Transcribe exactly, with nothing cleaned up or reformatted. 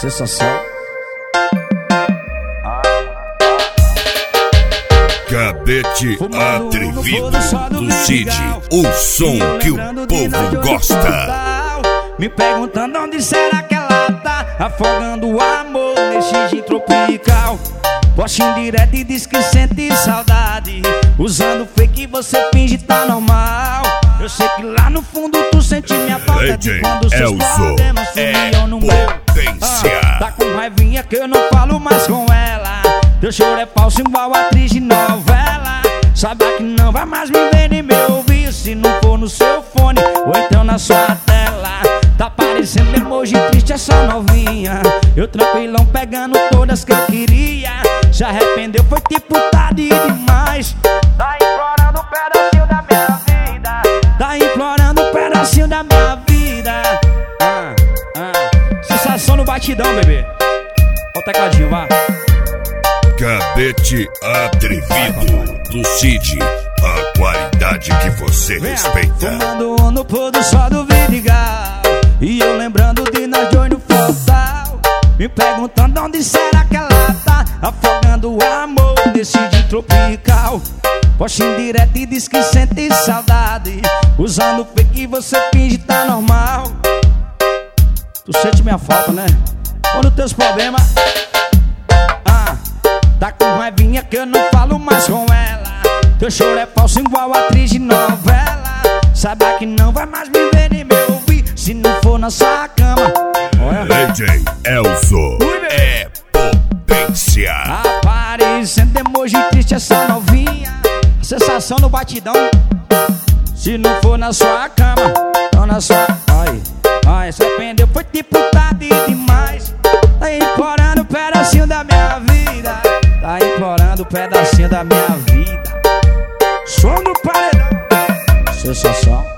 Sensação. Cabete atrevido do Cid, o som que o povo gosta. Me perguntando onde será que ela tá, afogando o amor nesse gin tropical. Posta em direto e diz que sente saudade, usando fake você finge tá normal. Eu sei que lá no fundo tu sente minha falta de quando seus problemas sumiam no meu. Ah, tá com raivinha que eu não falo mais com ela. Teu choro é falso igual atriz de novela. Sabe que não vai mais me ver nem me ouvir, se não for no seu fone ou então na sua tela. Tá parecendo emoji triste essa novinha, eu tranquilão pegando todas que eu queria. Se arrependeu, foi tipo tarde demais. Tá implorando um pedacinho da minha vida, tá implorando um pedacinho da minha vida. ah, ah. Sensação no batidão, bebê. Ó o tecladinho, vá. Cabete atrevido do Cid, a qualidade que você respeita. Fumando um no pôr do sol do Vidigal, e eu lembrando de nós dois no portal. Me perguntando onde será que ela tá, afogando o amor nesse gin tropical. Posta em direto e diz que sente saudade, usando fake você finge tá normal. Tu sente minha falta, né? Quando teus problemas, ah, tá com raivinha que eu não falo mais com ela. Teu choro é falso igual atriz de novela. Sabe que não vai mais me ver nem me ouvir, se não for na sua cama. Olha. D J Elzo é potência. Aparecendo emoji triste essa novinha, a sensação no batidão. Se não for na sua cama, não na sua. Ai, ai, se arrependeu, foi tipo tarde demais. Tá implorando um pedacinho da minha vida, tá implorando um pedacinho da minha vida. Som no paredão. Sensação.